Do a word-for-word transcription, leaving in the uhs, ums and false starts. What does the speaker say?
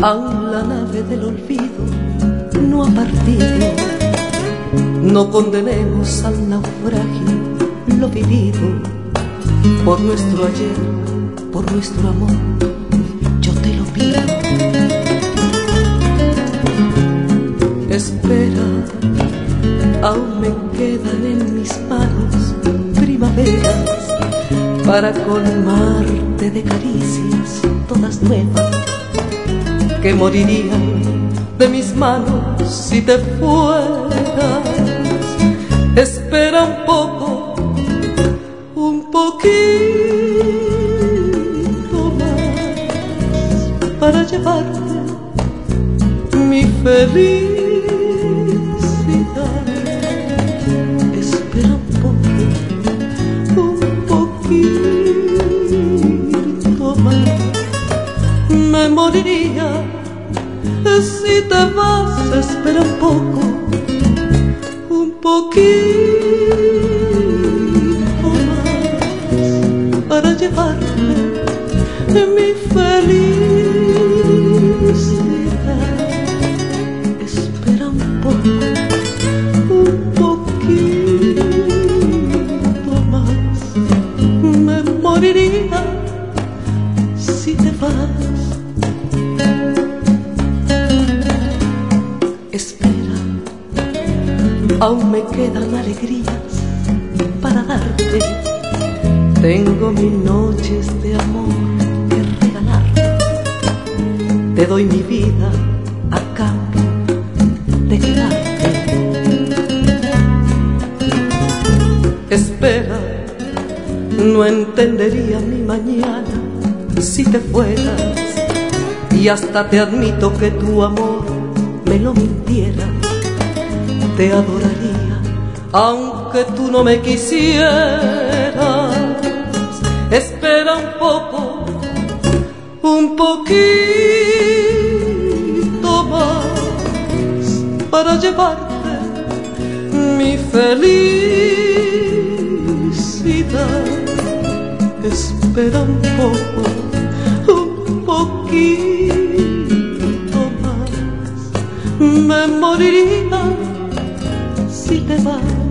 Aún la nave del olvido no ha partido. No condenemos al naufragio lo vivido. Por nuestro ayer, por nuestro amor, yo te lo pido. Espera, aún me quedan en mis manos primaveras para colmarte de caricias todas nuevas que morirían de mis manos si te fueras. Espera un poco, un poquito más para llevarte mi felicidad. Espera un poco, un poquito más. Me moriría si te vas. Espera un poco, un poquito más para llevarte mi felicidad. Espera un poco, un poquito más. Me moriría si te vas. Espera, aún me quedan alegrías para darte. Tengo mil noches de amor que regalarte. Te doy mi vida a cambio de quedarte. Espera, no entendería mi mañana si te fueras. Y hasta te admito que tu amor me lo mintiera. Te adoraría aunque tú no me quisieras. Espera un poco, un poquito más para llevarte mi felicidad. Espera un poco, un poquito más. Me moriría si te vas.